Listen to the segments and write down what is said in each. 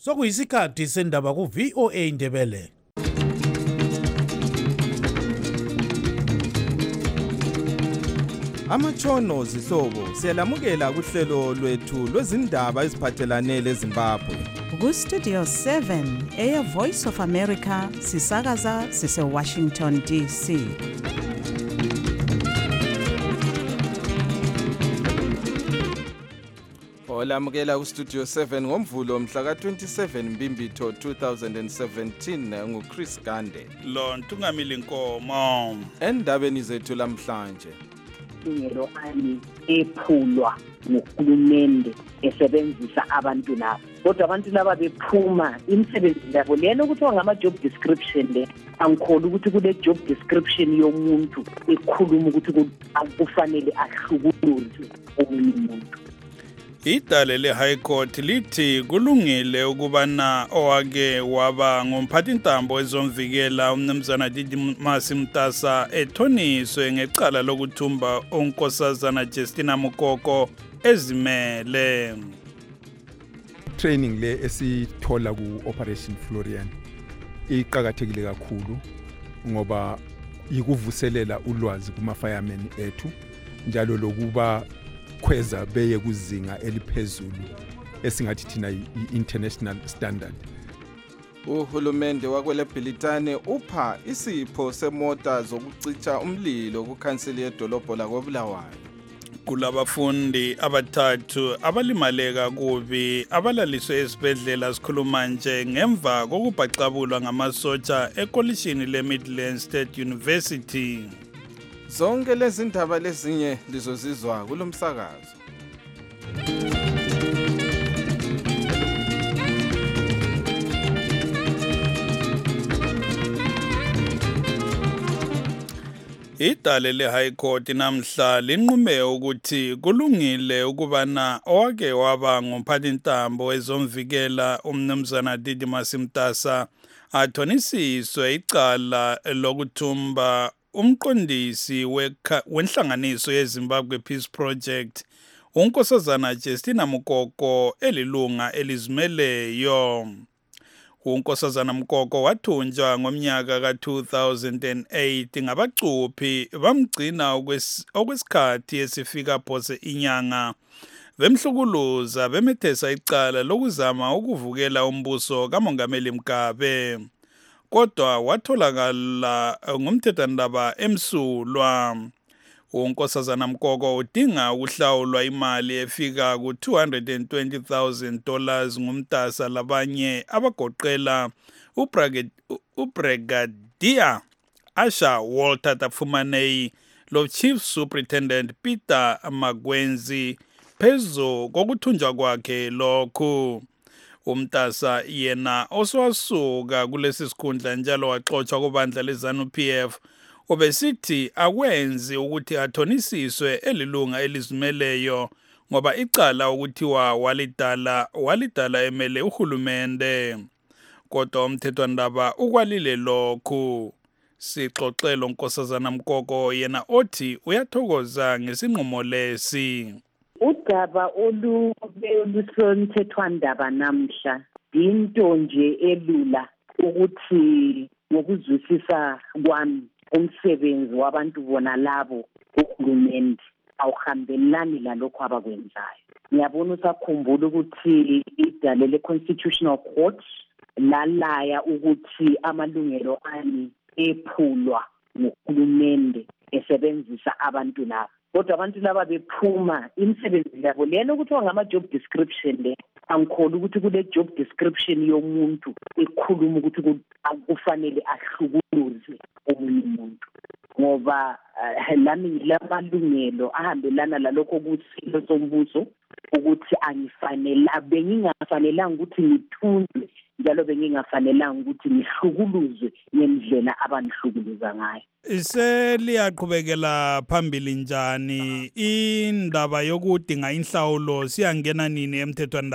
Sokuyisikhathi sendaba ku VOA Ndebele. Amatshono zihlobo siyalamukela kuhlelo lwethu lwezindaba eziphathelane leZimbabwe. Ku Studio 7 Air Voice of America sisakaza sise Washington DC. Olamukela ku Studio 7 ngomvulo mhla ka 27 Mbimbitho 2017 nguChris Gande. Lo Ntungamili Nkomo. Endabeni zethu lamhlanje. Amalungelo ami ephulwa nguhulumende esebenzisa abantu laba. Kodwa abantu laba bephuma imisebenzi yabo lena ukuthi ngama job description le angikholwa ukuthi kule job description yomuntu ekhuluma ukuthi kufanele ahlukuluze umuntu. Idale le High Court lithi kulungile ukubana owake waba ngumphathintambo ezomvikela umnumzana Didimus Mtasa ethoniswe ngecala lokuthumba unkosazana Justina Mukoko ezimele. Training le esithola ku Operation Florian iqhakathekile kakhulu ngoba ikuvuselela ulwazi kuma firemen ethu njalo lokuba kweza beye kuzinga eliphezulu esingathi thina i-international standard. Uhulumende wakwele Bhilitane upha isipho semota zokucitsha umlilo kukhanseli yedolobho lakoBulawayo. Kulabafundi abathathu abalimaleka kubi abalaliswe esibhedlela sikhuluma nje ngemva kokubhaqabulwa ngamasotsha ekolishini leMidland State University. Zonke lezi ndaba lezinye lizozizwa kulomsakazo. Idale le High Court namhla linqume ukuthi kulungile ukubana owake waba ngumphathintambo ezomvikela umnumzana Didimus Mtasa athonisiswe icala lokuthumba umqondisi wenhlanganiso yeZimbabwe Peace Project unkosazana Justina Mukoko elilunga elizimeleyo. Unkosazana Mukoko wathunjwa ngomnyaka ka-2008 ngabacuphi bamgcina okwesikhathi esifika phose inyanga bemhlukuluza bemethesa icala lokuzama ukuvukela umbuso kaMongameli Mugabe. Kodwa watholakala ngumthethwandaba emsulwa. Unkosazana Mukoko udinga ukuhlawulwa imali efika ku $220,000 ngumtasa labanye abagoqela uBrigadier Asha Walter Tafumanei lo Chief Superintendent Peter Magwenzi phezu kokuthunjwa kwakhe lokhu. Umtasa yena oswasuka kulesi sikhundla njalo waxoxwa kubandla leZANU-PF obesithi akwenzi ukuthi athonisiswe elilunga elizimeleyo ngoba icala ukuthiwa walidala emele uhulumende. Kodwa umthethwandaba ukwalile lokhu. Sixoxelo unkosazana Mukoko yena othi uyathokoza ngesinqumo lesi. Udaba olusomthethwandaba namhla into nje elula ukuthi ngokuzwisisa kwami umsebenzi wabantu bona labo uhulumende awuhambelani lalokho abakwenzayo. Ngiyabona usakhumbula ukuthi idale le-Constitutional Court lalaya ukuthi amalungelo ani ephulwa nguhulumende esebenzisa abantu laba. Kodwa abantu laba bephuma imisebenzi yabo lena ukuthi ngama job description le angikholwa ukuthi kule job description yomuntu ekhuluma ukuthi kufanele ahlukuluze umuntu ngoba lami lamalungelo ahambelana lalokho kusilo sombuso ukuthi bengingafanelanga ukuthi ngithunjwe njalo bengingafanelanga ukuthi ngihlukuluzwe ngendlela abanihlukuliza ngayo. Seliyaqhubekela phambili njani indaba yokudinga inhlawulo siyangena nini emthethwandaba?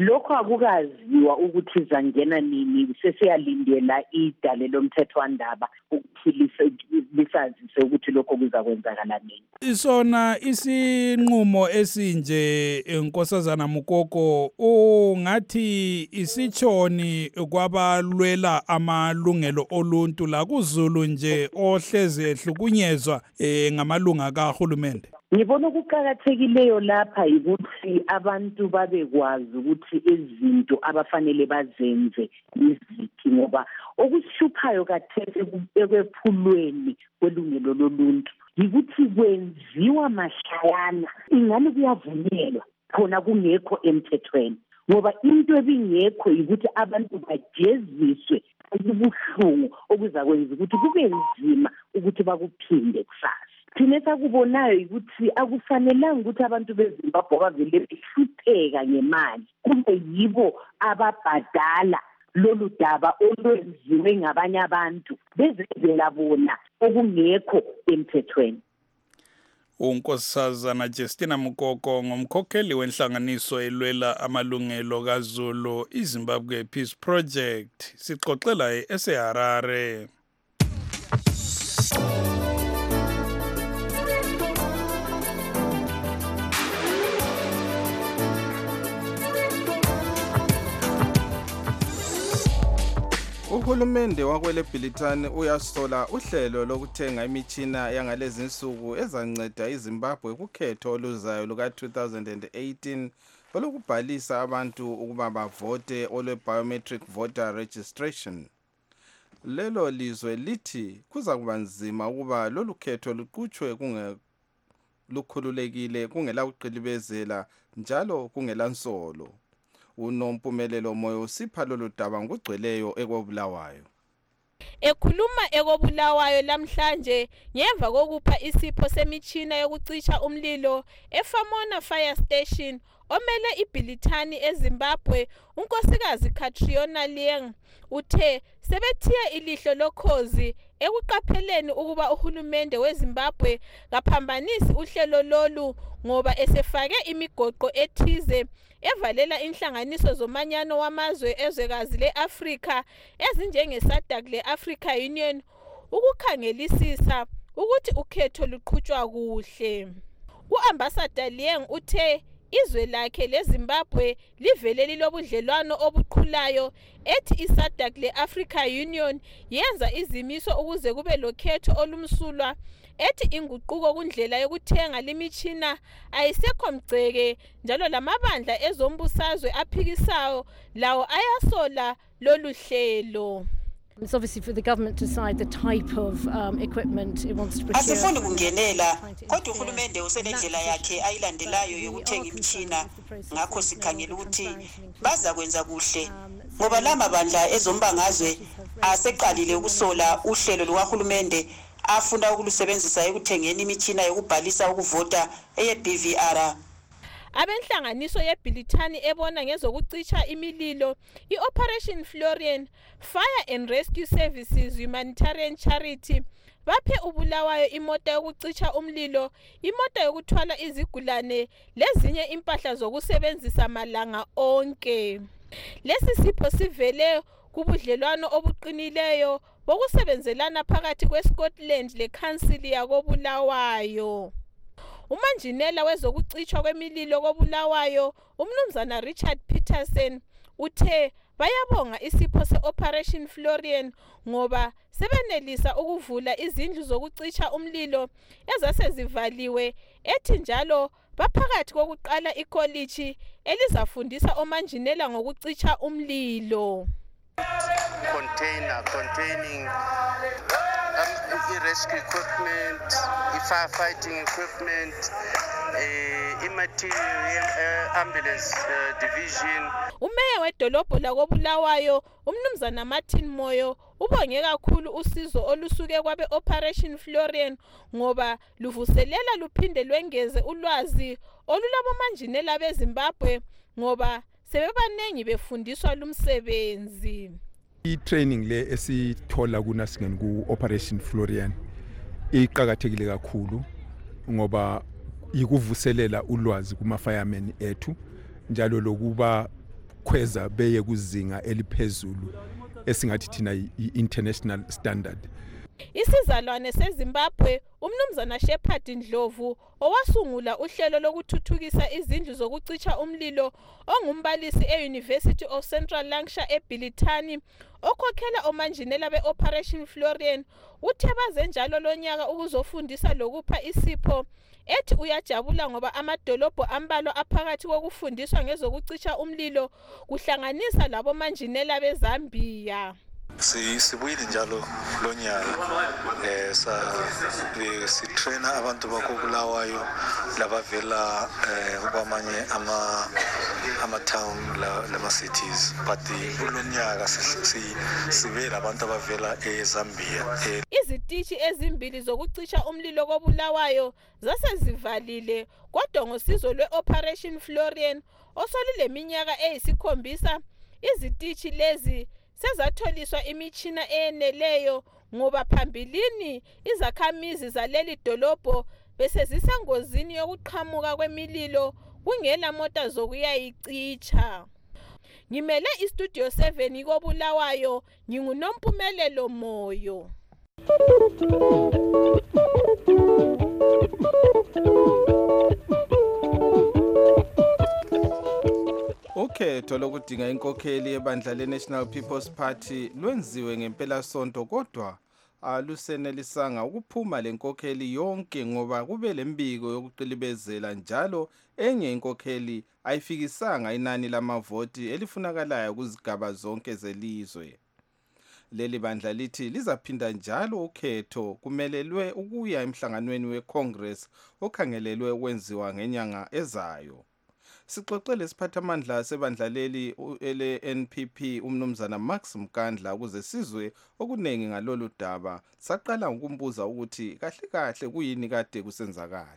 lokho akukaziwa ukuthi zangena nini, sesiyalindela idale lomthethwandaba ukuthi lisazise ukuthi lokho kuzakwenzakala nini. Isona isinqumo esinje Nkosazana Mukoko ungathi isitshoni kwabalwela amalungelo oluntu la kuZulu nje ohleze ehlukunyezwa ngamalunga kahulumende. Ngibona ukuqhakathekileyo lapha ukuthi abantu babekwazi ukuthi izinto abafanele bazenze iziphi, ngoba okuhluphayo kathesi ekwephulweni kwelungelo loluntu yikuthi kwenziwa mahlayana, ingani kuyavunyelwa khona kungekho emthethweni, ngoba into ebingekho yikuthi abantu bajeziswe ubuhlungu okuzakwenza ukuthi kube nzima ukuthi bakuphinde kusasa. Thina sakubonayo ukuthi akufanelanga ukuthi abantu beZimbabwe bavele behlupheka ngemali kube yibo ababhadala lolu daba olwenziwe ngabanye abantu bezenzela bona okungekho emthethweni. Unkosazana Justina Mukoko ngomkhokheli wenhlanganiso elwela amalungelo kaZulu iZimbabwe Peace Project sixoxela eSeharare. Uhulumende wakwele Bhilitani uyasola uhlelo lokuthenga imitshina yangalezi insuku ezanceda iZimbabwe kukhetho oluzayo luka 2018 olokubhalisa abantu ukuba bavote olwe biometric voter registration. Lelo lizwe lithi kuza kuba nzima ukuba lolu khetho luqhutshwe lukhululekile kungela kuqilibezela njalo kungela nsolo. Unompumelelo Moyo sipha lolu daba ngogcweleyo ekobulawayo. Ekhuluma ekobulawayo lamhlanje ngemva kokupha isipho semitshina yokucisha umlilo eFamona Fire Station omele iBhilitani eZimbabwe, unkosikazi Catriona Lieng uthe sebethiye ilihlo lokhozi ekuqapheleni ukuba uhulumende weZimbabwe kaphambanisi uhlelo lolu ngoba esefake imigoqo ethize evalela inhlanganiso zomanyano wamazwe ezwekazi leAfrika ezinjenge-SADC le-Africa Union ukukhangelisisa ukuthi ukhetho luqhutshwa kuhle. U-Ambassador Lieng uthe izwe lakhe leZimbabwe livele lilobudlelwano obuqhulayo ethi i-SADC le-Africa Union yenza izimiso ukuze kube lokhetho olumsulwa ethi inguquko kundlela yokuthenga limitshina ayisekho mgceke njalo lamabandla ezombusazwe aphikisayo lawo ayasola lolu hlelo. It's obviously for the government to decide the type of equipment it wants to procure. Asifuni kungenela kodwa uhulumende usenendlela yakhe ayilandelayo yokuthenga imitshina, ngakho sikhangela ukuthi baza kwenza kuhle ngoba la mabandla ezombangazwe aseqalile ukusola uhlelo lukahulumende afuna ukulusebenzisa ekuthengeni imitshina yokubhalisa ukuvota eye-BVR. Abenhlanganiso yeBhilitani ebona ngezokucisha imililo i-Operation Florian Fire and Rescue Services Humanitarian Charity baphe ubulawayo imota yokucisha umlilo, imota yokuthwala izigulane lezinye impahla zokusebenzisa malanga onke. Lesi sipho sivele kubudlelwano obuqinileyo bokusebenzelana phakathi kweScotland lekhansili yakobulawayo. Umanjinela wezokucishwa kwemililo kobulawayo umnumzana Richard Peterson uthe bayabonga isipho se-Operation Florian ngoba sebenelisa ukuvula izindlu zokucisha umlilo ezasezivaliwe, ethi njalo baphakathi kokuqala ikolishi elizafundisa omanjinela ngokucisha umlilo. Container containing rescue equipment, firefighting equipment, ambulance division. Umeya wedolobho lakobulawayo umnumzana Martin Moyo ubonge kakhulu usizo olusuke kwabe Operation Florian ngoba luvuselela luphinde lwengeze ulwazi olulabomanjinela beZimbabwe ngoba sebebanengi befundiswa lumsebenzi. I-training le esithola kunasingeni ku-Operation Florian iqhakathekile kakhulu ngoba ikuvuselela ulwazi kuma-firemen ethu njalo lokuba ukukhweza beye kuzinga eliphezulu esingathi thina i-international standard. Isizalwane seZimbabwe umnumzana Shepherd Ndlovu owasungula uhlelo lokuthuthukisa izindlu zokucisha umlilo ongumbalisi e-University of Central Lancashire eBilitani okhokhela omanjinela be-Operation Florian uthe baze njalo lonyaka ukuzofundisa lokupha isipho ethi uyajabula ngoba amadolobho ambalwa aphakathi kokufundiswa ngezokucisha umlilo kuhlanganisa labomanjinela beZambia. Sibuyile njalo lonyaka sitraina abantu bakobulawayo labavela kwamanye ama-town lama-cities but kulonyaka sibele abantu abavela eZambia. Izitishi ezimbili zokucisha umlilo kobulawayo zasezivalile kodwa ngosizo lwe-Operation Florian osolule minyaka eyisikhombisa izitishi lezi sezatholiswa imitshina eyeneleyo ngoba phambilini izakhamizi zaleli dolobho bese zisengozini yokuqhamuka kwemililo kungela mota zokuyayicicha. Ngimele istudio 7 kobulawayo nginguNompumelelo Moyo. Ukhetho lokudinga inkokheli ebandla leNational People's Party lwenziwe ngempelasonto kodwa alusenelisanga ukuphuma lenkokheli yonke ngoba kube lembiko yokuqilibezela njalo enye inkokheli ayifikisanga inani lamavoti elifunakalayo kuzigaba zonke zelizwe. Leli bandla lithi lizaphinda njalo ukhetho kumelelwe ukuya emhlanganweni weCongress okhangelelwe ukwenziwa ngenyanga ezayo. Sixoxele isiphathamandla sebandla leli ele-NPP umnumzana Max Mkandla ukuze sizwe okunengi ngalolu daba. Saqala ngokumbuza ukuthi kahle kahle kuyini kade kusenzakala.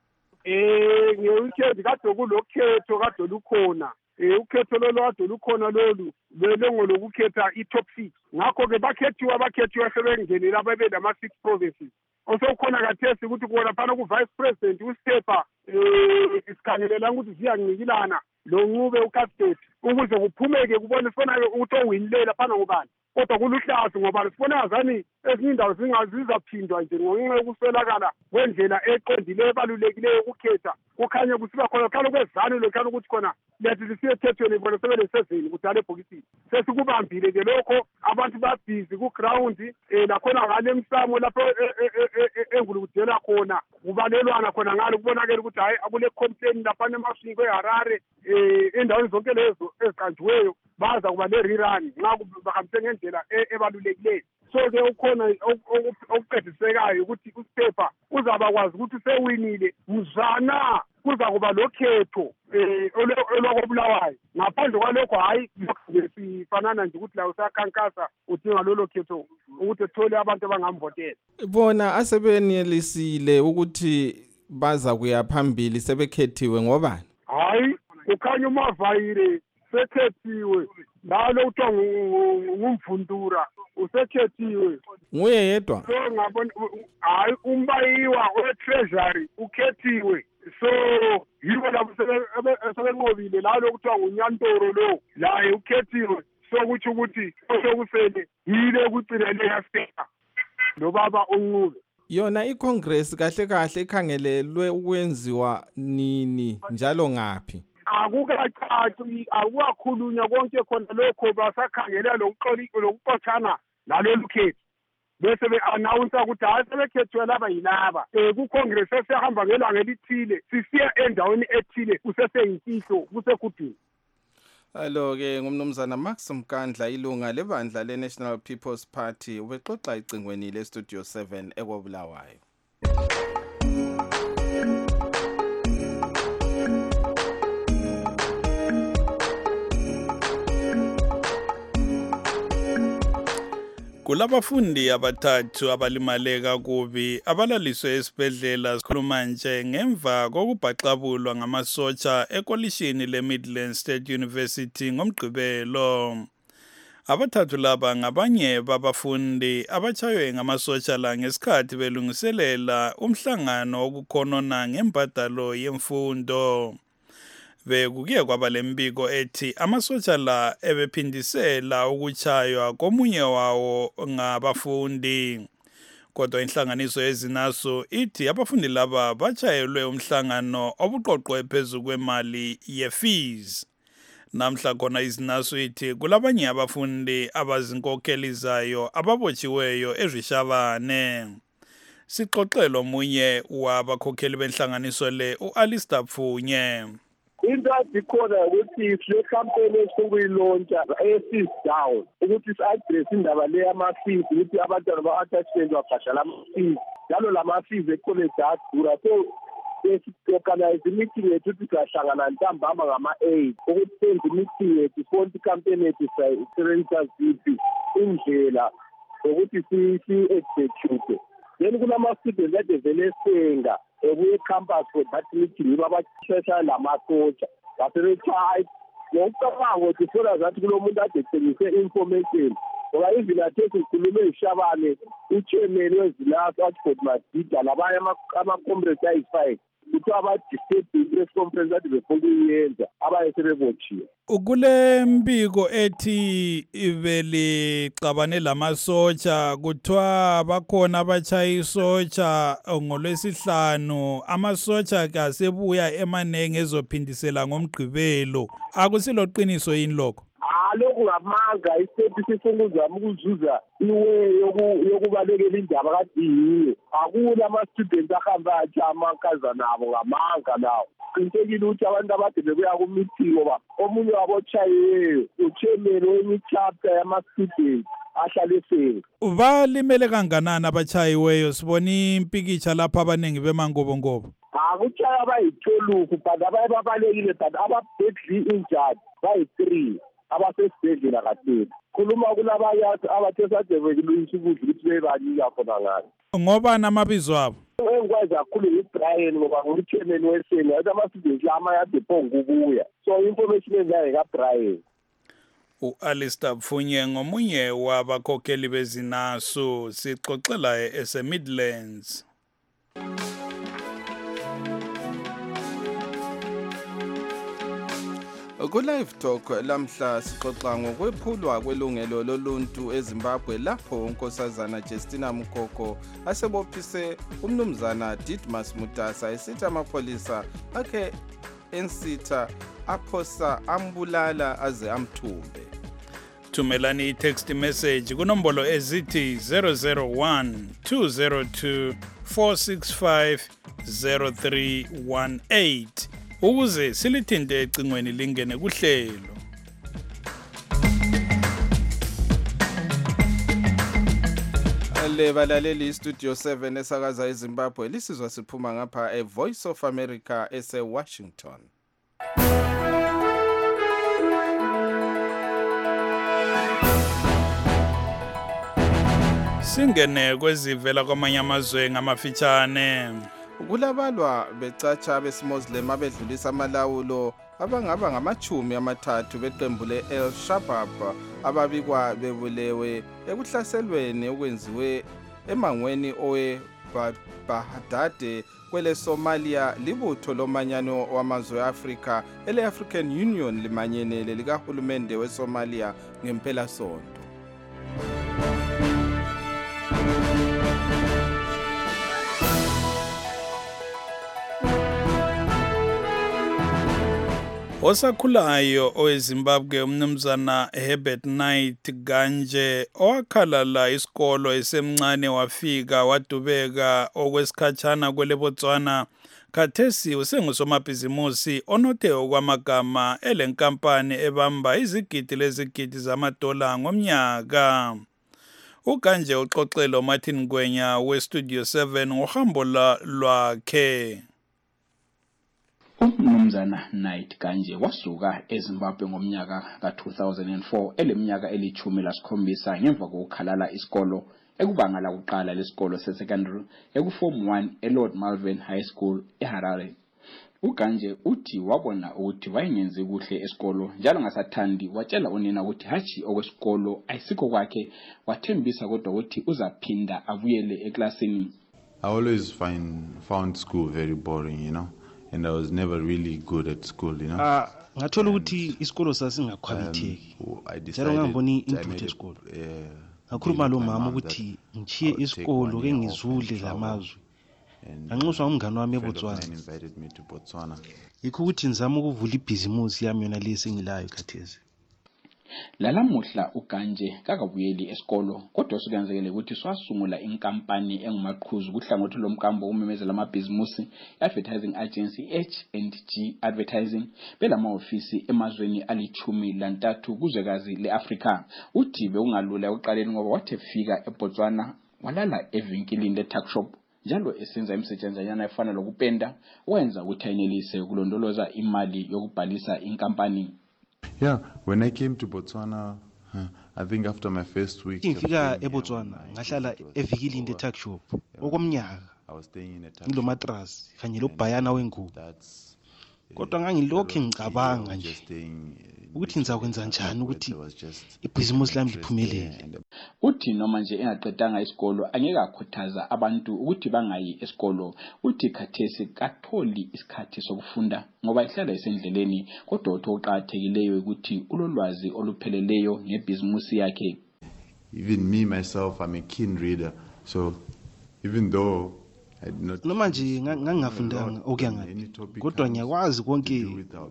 Ngeweekend kade kulokhetho kade lukhona. Ukhetho lolu kade lukhona lolu belongo lokukhetha i-top 6. Ngakho ke bakhethiwa sebengenela ababe lama-6 provinces. Osokhona kathesi ukuthi kuona phana ku-vice president uStepa isikhangelela ukuthi ziyancikilana lo ncube uCastet ukuze kuphumeke kubone sifona ukuthi owinilela phana ngubani. Kodwa kuluhlazo ngoba sifona azani ezinye indawo zingazizaphindwa nje ngenxa yokuswelakala kwendlela eqondile ebalulekileyo ukukhetha kukhanye kusiba khona khalo kwezani lokhana ukuthi khona lethi sisiyethethweni bona sebele 7 kudala ebhokisini sesikubambile ke lokho abantu babhizi ku ground lakhona ngale emsamo lapho engulukudela khona kubalelwana khona ngalo kubonakala ukuthi hayi akule complaint lapha eMashingo eHarare endaweni zonke lezo eziqanjiweyo baza kuba le-rerun nxa bahambise ngendlela ebalulekileyo. So ke ukhona okuqedisekayo ukuthi uStepa uzaba kwazi ukuthi usewinile mzana kuza kuba lokhetho olwakobulawayo. Ngaphandle kwalokho hayi sifanana nje ukuthi la usakhankasa udinga lolo khetho ukuthi ethole abantu abangamvotela. Bona asebenelisile ukuthi baza kuya phambili sebekhethiwe ngobani? Hayi ukhanya uMavayire sekhethiwe lalo uthiwa ngumvundura usekhethiwe nguye yedwa. So ngabona hayi umbayiwa we-treasury ukhethiwe. So yibo labo sebenqobile lalo kuthiwa nguNyantoro lo laye ukhethiwe. So kuthi ukuthi osokusele yile kucinele yaStepa lo baba uNcube. Yona iCongress kahle kahle ikhangelelwe ukwenziwa nini njalo ngaphi? Akukacaci akukhulunywa konke khona lokho basakhangela lokuxoxana nalolu khetho bese be-announce ukuthi hayi sebekhethiwe laba yilaba kuCongress sesihamba ngelanga elithile sisiya endaweni ethile kuseseyimfihlo kusekhudini. Alo-ke ngumnumzana Max Mkandla ilunga lebandla le-National People's Party ubexoxa icingweni le-Studio 7 ekobulawayo. Kulabafundi abathathu abalimaleka kubi abalaliswe esibhedlela sikhuluma nje ngemva kokubhaxabulwa ngamasotsha ekolishini leMidland State University ngomgqibelo. Abathathu laba ngabanye babafundi abatshaywe ngamasotsha la ngesikhathi belungiselela umhlangano wokukhonona ngembadalo yemfundo. Bekuke kwaba lembiko ethi amasotsha la ebephindisela ukuchaywa komunye wawo ngabafundi. Kodwa inhlanganiso yezinaso ithi abafundi laba bachayelwe umhlangano obuqoqwe phezulu kwemali ye-fees. Namhla khona izinaso ithi kulabanye abafundi abazinkokheli zayo ababotshiweyo eRishabane. Sixoxelo omunye wabakhokheli benhlanganiso le uAlistair Pfunye. Into adikhona ukuthi le campaign esokuyilontsha esis down ukuthi si-address indaba le yama-fees ukuthi abantwana ba-attachment babhadala ama-fees njalo lama-fees ecollege adura. So si-organize i-meeting yethu ukuthi siyahlangana ntambama ngama-8 ukuthi senze i-meeting yethu sibone i-campaign yethu sayisebenzisa ziphi indlela zokuthi si-execute. Then kunama-students ade vele esenga kuye-campus for that meeting yibo abashesha lamasotsha basebetshaya ngokucabanga ukuthi sola zathi kulo muntu ade ethengise information ngoba even athe sikhulume ishabane uchairman wezinaso athi khona madida labanye ama-comrades ayi-5 kuthiwa abadisturb i-press conference ade befuna ukuyenza abaye sebebotshiwe. Kule mbiko ethi belicabane lamasotsha kuthiwa bakhona abachayi isotsha ngoLwesihlanu amasotsha kasebuya emanenge ezophindisela ngomgqibelo. Akusiloqiniso yini lokho? Lokhu ngamanga isethi sifuna uzama ukuzuza iwe yokubalekela indaba kade yiyo. Akula ama-students ahamba athi amankazana abo ngamanga lawo. Qinisekile ukuthi abantu abade bebuya ku-meeting ngoba omunye wabo ochayiweyo uchairman wenye i-chapter yama-students ahlale esenga. Balimele kanganani abachayiweyo? Sibona impikitsha lapha abaningi bemangobongobo. Kuchaya abayi-12 but abaye babalekile but ababedli injured bayi-3 abasesibhedlela kathesi. Khuluma kulabanye abathe sadebekilwisa ukudla ukuthi bebanika khona ngani. Ngoba namabizo abo engikwazi kakhulu nguBrian ngoba nguchairman wesenga athi ama-students la amanye ade phongukubuya. So information engayo kaBrian. uAlistair Pfunye ngomunye wabakhokheli bezinaso sixoxela eseMidlands. Ku-Live Talk lamhla sixoxa ngokwephulwa kwelungelo loluntu eZimbabwe lapho unkosazana Justina Mkhokho asebophise umnumzana Didmus Mutasa esithi amapholisa akhe ensitha aphosa ambulala aze amthumbe. Thumelani i-text message kunombolo ezithi 001 202 465 0318 ukuze silithinte ecingweni lingene kuhlelo. Lebalaleli Studio 7 esakaza eZimbabwe lisizwa siphuma ngapha eVoice of America ese-Washington. Singene kwezivela kwamanye amazwe ngamafitshane. Kulabalwa becatsha besimuslim abedlulisa amalawulo abangaba ngama-30 beqembu le-El Shabab ababikwa bebulewe ekuhlaselweni okwenziwe emangweni owe-Baghdad kwele Somalia libutho lomanyano wamazwe e-Afrika ele-African Union limanyenele likahulumende weSomalia ngempela sonto. Osakhulayo oweZimbabwe umnumzana Herbert Knight Ganje owakhalala isikolo esemncane wafika wadubeka okwesikhatshana kweleBotswana khathesi usengusomabhizimusi onothe okwamagama elenkampani ebamba izigidi lezigidi zamadola ngomnyaka. uGanje uxoxelo Martin Ngwenya weStudio 7 ngohambo lwakhe. Umnumzana Knight Ganje wasuka eZimbabwe ngomnyaka ka-2004 eleminyaka eli-17 ngemva kokukhalala isikolo ekubanga lakuqala lesikolo se-secondary ekuform 1 eLord Malvern High School eHarare. uGanje uthi wabona ukuthi wayengenzi kuhle esikolo njalo ngasathandi watshela unina ukuthi hathi okwesikolo ayisikho kwakhe wathembisa kodwa ukuthi uzaphinda avuyele eklasini. I always found school very boring, you know. and I was never really good at school, you know. Ngathola ukuthi isikolo sasingakhwabitheki. Njalo ngamboni input esikolo. Ngakhuluma lo mama ukuthi ngichiye isikolo ke ngizule lamazwe. Anxuswa umngane wami eBotswana. Yikho ukuthi nizama ukuvula ibhizimusi yami yona lesengilayo khathesi. Lalamuhla uGanje kakabuyeli esikolo kodwa sokuyenzekile ukuthi swasungula inkampani engumaqhuzu kuhlangothi lomkambo umemezela amabhizimusi advertising agency H&G Advertising belama ofisi emazweni ali-13 kuzwekazi leAfrika. Uthi bekungalula uqaleni ngoba wathi efika eBotswana walala evinkilini le-tuck shop njalo esenza imisetshenzanyana efana lokupenda wenza ukuthi ayinelise kulondoloza imali yokubhalisa inkampani. Yeah, when I came to Botswana, I think after my first week, ngifika eBotswana ngahlala evikilini le-tuck shop okwamnyaka. Ngilo matras kanye lobhayana wengubo. Kodwa ngangilokho ngicabanga nje ukuthi ngizakwenza njani ukuthi ibhizimusi lami liphumelele. Uthi noma nje engaqedanga isikolo angeke akhuthaza abantu ukuthi bangayi esikolo. Uthi khathesi katholi isikhathi sokufunda ngoba ihlala esendleleni kodwa oqhaqhathekileyo ukuthi ulolwazi olupheleleyo ngebhizimusi yakhe. Even me myself, I'm a keen reader, so even though noma nje ngangafundanga okuyanga kodwa ngiyakwazi konke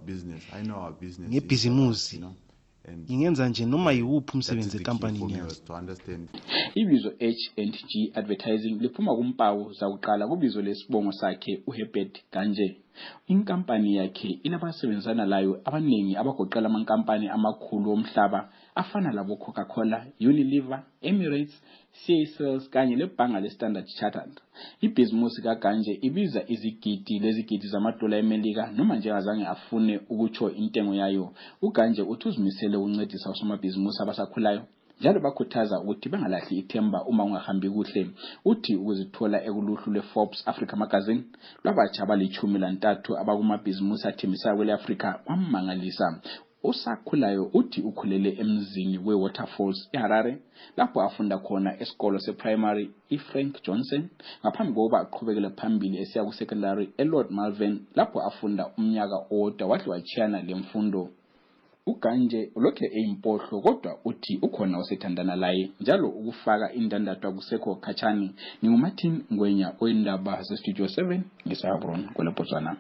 ngebhizimusi ngingenza nje noma yiwuphi umsebenzi ekampanini yayo. Ibizo H&G Advertising liphuma kumpawu zakuqala kubizo lesibongo sakhe uHerbert Ganje. Inkampani yakhe inabasebenzana layo abaningi abagoqela amankampani amakhulu omhlaba afana labo Coca-Cola, Unilever, Emirates, CSL kanye lebhanga leStandard Chartered. Ibhizimusi kaGanje ibiza izigidi zamadola eMelika noma nje azange afune ukutsho intengo yayo. uGanje uthi uzimisele ukuncedisa osomabhizimusi abasakhulayo njalo bakhuthaza ukuthi bangalahli ithemba uma ungahambi kuhle. Uthi ukuzithola ekuluhlu leForbes Africa Magazine lwabatsha abali-13 abakumabhizimusi athembisayo kweleAfrika wammangalisa. Osakhulayo uthi ukhulele emzini weWaterfalls eHarare lapho afunda khona esikolo seprimary iFrank Johnson ngaphambi kokuba aqhubekele phambili esiya kusecondary eLord Malvern lapho afunda umnyaka owodwa wahle wachiyana lemfundo. uGanje ulokhe eyimpohlo kodwa uthi ukhona osethandana laye njalo ukufaka indandatho kusekho khatshani. NinguMartin Ngwenya oyindaba zeStudio 7 ngeSabron kweleBotswana.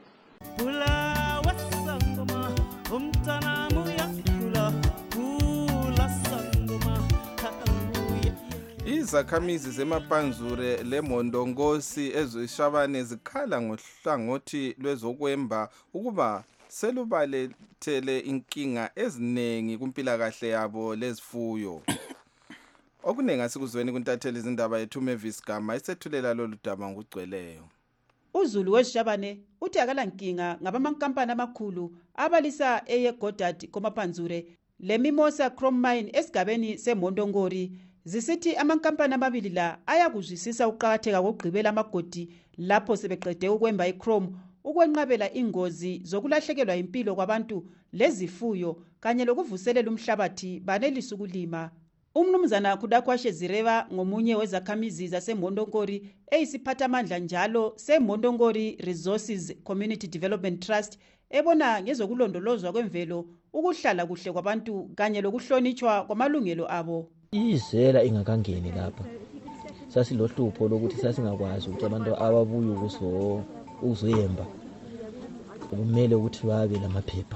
Izakhamizi zemapanzure leMondongosi ezishabane zikhala ngohlangothi lwezokwemba ukuba selubalethele inkinga eziningi kumpilakahle yabo lezifuyo. Okuningi asikuzweni kuntatheli izindaba yethu Mavis Gama isethulela lolu daba ngugcweleyo. uZulu wesishabane uthi akalankinga ngabamankampani amakhulu abalisa eyeGoddard komapanzure leMimosa Chrome Mine esigabeni seMondongori. Zisithi amankampani amabili la ayakuzwisisa ukuqakatheka kokugqibela amagodi lapho sebeqede ukwemba iChrome ukwenqabela ingozi zokulahlekelwa impilo kwabantu lezifuyo kanye lokuvuselela umhlabathi banelisa ukulima. Umnumzana Kudakwashe Zireva ngomunye wezakhamizi zaseMondongori eyisiphathamandla njalo seMondongori Resources Community Development Trust ebona ngezokulondolozwa kwemvelo ukuhlala kuhle kwabantu kanye lokuhlonitshwa kwamalungelo abo. Izela ingakangeni lapha sasilohlupho lokuthi sasingakwazi ukuthi abantu ababuya ukuzoyemba kumele ukuthi babe lamaphepha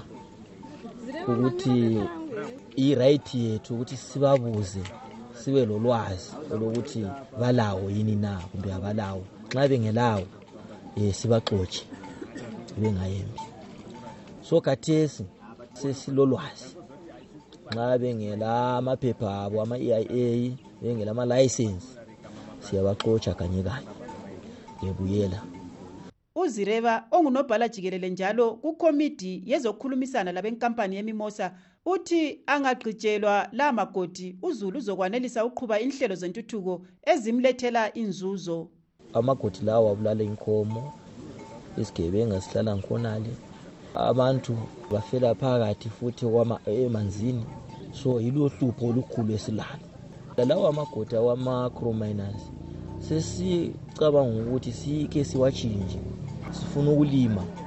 ukuthi i-right yethu ukuthi sibabuze sibe lolwazi lokuthi balawo yini na kumbe abalawo. Nxa bengelawo sibaxotshe bengayembi. So khathesi sesilolwazi nxa bengela amaphepha abo ama-EIA bengela ama-license siyabaxotsha kanye kanye bebuyela. uZireva ongunobhala jikelele njalo kukomiti yezokukhulumisana labenkampani yeMimosa uthi angagqitshelwa la magodi uZulu uzokwanelisa uqhuba inhlelo zentuthuko ezimlethela inzuzo. Amagodi lawa abulala inkomo isigebenga sihlala ngikhonale abantu bafela phakathi futhi emanzini so yilo hlupho olukhulu esilalo. Lawa amagodi awama-Chrome miners sesicabanga ukuthi sike siwachinje sifuna ukulima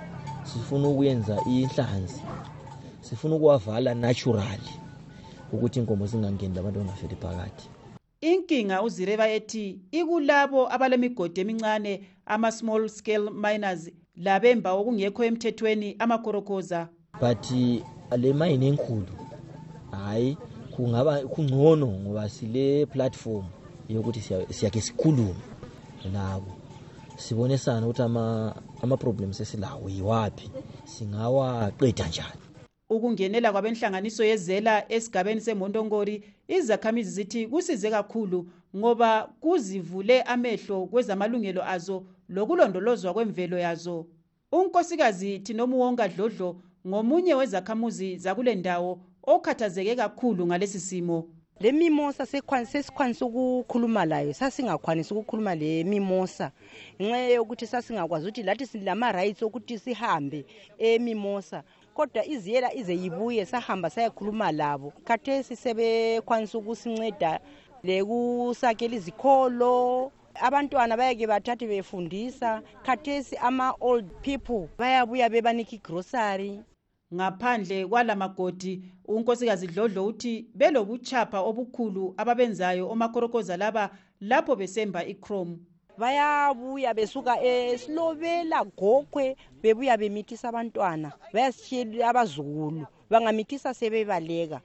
sifuna ukuyenza inhlanzi, sifuna ukuwavala naturally ukuthi inkomo zingangeni abantu bangafeli phakathi. Inkinga uZireba ethi ikulabo abalemigodi emincane ama-small scale miners labemba okungekho emthethweni amakorokoza. But le mine enkulu hayi kungaba kungcono ngoba sile platform yokuthi siyake sikhulume nabo sibonisana ukuthi ama problems esilawo yiwapi singawaqeda njani. Ukungenela kwabenhlanganiso yezela esigabeni seMondongori izakhamizi zithi kusize kakhulu ngoba kuzivule amehlo kwezamalungelo azo lokulondolozwa kwemvelo yazo. Unkosikazi Thinomuwonga Dlodlo ngomunye wezakhamuzi zakule ndawo okhathazeke kakhulu ngalesi simo. Le mimosa sesikwanisa ukukhuluma layo, sasingakwanisa ukukhuluma le mimosa ngenxa yokuthi sasingakwazi ukuthi lathi silama rights ukuthi sihambe emimosa, kodwa iziyela ize yibuye sahamba sayakhuluma labo. Khathesi sebekwanisa ukusinceda lekusakela izikolo, abantwana bayake bathathe befundisa. Khathesi ama old people bayabuya bebanika igrocery. Ngaphandle kwalamagodi unkosikazi Dlodlo uthi belobuchapha obukhulu ababenzayo omakorokoza laba lapho besemba ichrome. Bayabuya besuka esilobela Gokwe bebuya bemithisa abantwana, bayasishiyela abazukulu, bangamithisa sebebaleka,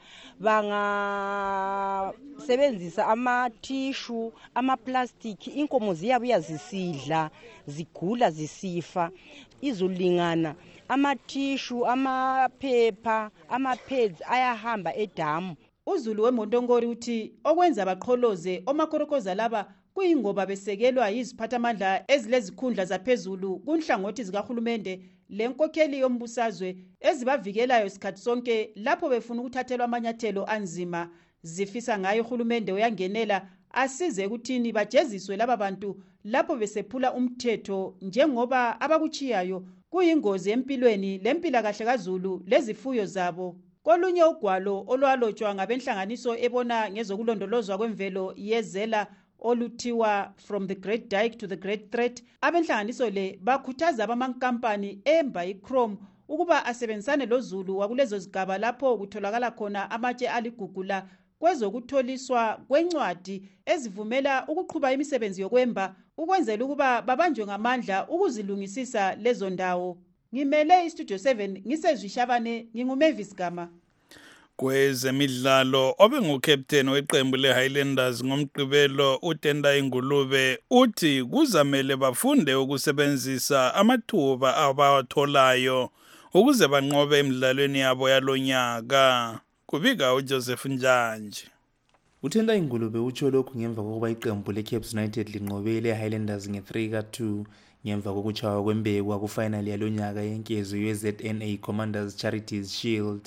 bangasebenzisa amathishu, amaplastic, inkomo ziyabuya zisidla, zigula zisifa, izulingana amathishu, amaphepha, amapads ayahamba edamu. Uzulu weMondongori uthi okwenza baqholoze omakorokoza laba kuyingoba besekelwa yiziphathamandla ezilezikhundla zaphezulu kunhlangothi zikahulumende lenkokheli yombusazwe ezibavikelayo isikhathi sonke lapho befuna ukuthathelwa amanyathelo anzima. Zifisa ngayo uhulumende uyangenela asize ukuthini bajeziswe laba bantu lapho besephula umthetho njengoba abakuchiyayo kuyingozi empilweni lempilakahle kaZulu lezifuyo zabo. Kolunye ugwalo olwalotshwa ngabenhlanganiso ebona ngezokulondolozwa kwemvelo yezela oluthiwa From the Great Dyke to the Great Threat, abenhlanganiso le bakhuthaza abamankampani emba ichrome ukuba asebenzisane loZulu wakulezo zigaba lapho kutholakala khona amatshe aligugula kwezokutholiswa kwencwadi ezivumela ukuqhuba imisebenzi yokwemba ukwenzela ukuba babanjwe ngamandla ukuzilungisisa lezo ndawo. Ngimele iStudio 7 ngisezwishabane nginguMavis Gama. Kwezemidlalo obengukapteni weqembu leHighlanders ngomgqibelo uTenda Ingulube uthi kuzamele bafunde ukusebenzisa amathuba abawatholayo ukuze banqobe emidlalweni yabo yalonyaka. Kubika uJoseph Njanji. uTenda Ingulube utsho lokhu ngemva kokuba iqembu leCaps United linqobele iHighlanders nge-3-2 ngemva kokuchawa kwembekwa kufinal yalonyaka yenkezo yeZNA Commanders Charities Shield.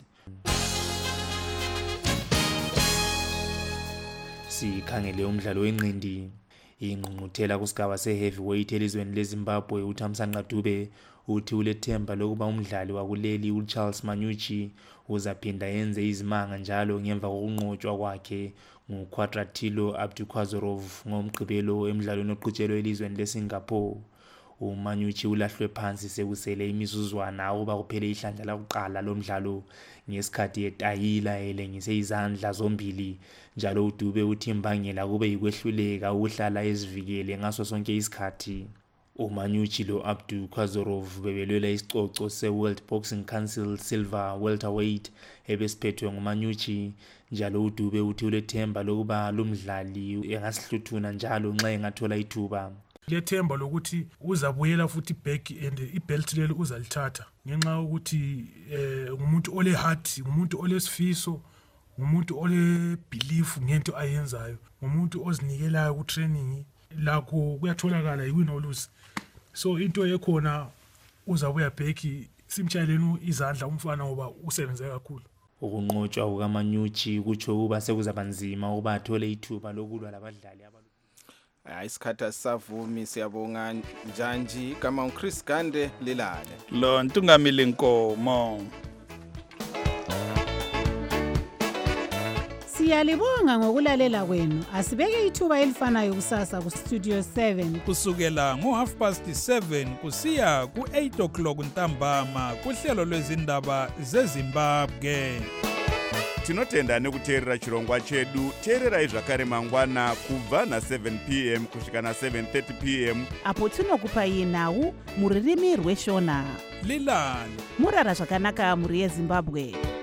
Sikhangele umdlalo wenqindi. Ingqungquthela kusigaba se-heavyweight elizweni leZimbabwe uThamsanqa Dube uthi ulethemba lokuba umdlali wakuleli uCharles Manyuchi uzaphinda yenze izimanga njalo ngemva kokunqotshwa kwakhe nguQuadratilo Abdukhazorov ngomgqibelo emidlalweni oqhutshelwe elizweni leSingapore. uManyuchi ulahlwe phansi sekusele imizuzwana ukuba kuphele ihlandla lokuqala lomdlalo ngesikhathi etayila elengise izandla zombili. Njalo uDube uthi imbangela kube yikwehluleka ukuhlala ezivikele ngaso sonke isikhathi. uManyuchi lo Abdukhazorov bebelwela isicoco seWorld Boxing Council Silver Welterweight ebesiphethwe nguManyuchi. Njalo uDube uthi ulethemba lokuba lumdlali engasihluthuna njalo nxa engathola ithuba. Lethemba lokuthi uzabuyela futhi back and ibelt lelo uzalithatha ngenxa ukuthi umuntu ole heart, umuntu olesifiso, umuntu ole belief ngento ayenzayo, umuntu ozinikelayo ku training lakho kuyatholakala yiwin or lose. So into ekhona uzabuya back simtshayeleni izandla umfana ngoba usebenze kakhulu. Ukunqotshwa kukaManyuchi kutsho kuba sekuzabanzima ukuba athole ithuba lokulwa labadlali isikhathi asavumi. Siyabonga Njanji kama uChris Gande lilale lo Ntungamili Nkomo. Siyalibonga ngokulalela kwenu. Asibeke ithuba elifanayo kusasa ku Studio 7 kusukela ngo7:30 kusiya ku8:00 ntambama kuhlelo lwezindaba zeZimbabwe. Tinotenda nekuteerera chirongwa chedu. Teererai zvakare mangwana kubva na7 p.m. kusvika na7:30 p.m. apo tinokupai nhau muririmi rweshona. Lilani murara zvakanaka muri yeZimbabwe.